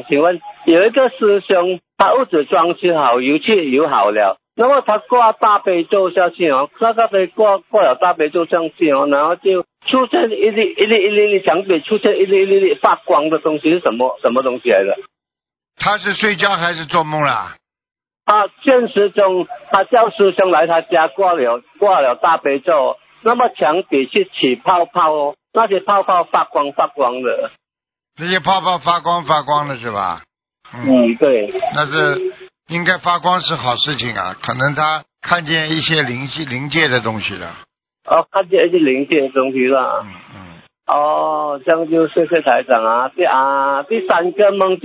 请问有一个师兄，他屋子装修好，油漆油好了，那么他挂大悲咒下去哦，那个被挂了大悲咒上去哦，然后就出现一粒墙壁出现一粒发光的东西，是什么东西来的？ 他是睡觉还是做梦啦？ 现实中他叫师兄来他家挂了大悲咒，那么墙壁是起泡泡哦，那些泡泡发光的。 这些泡泡发光的是吧？ 对。 那是应该发光是好事情啊，可能他看见一些灵界的东西了。 看见一些灵界的东西了。这样就谢谢台长啊。第三个梦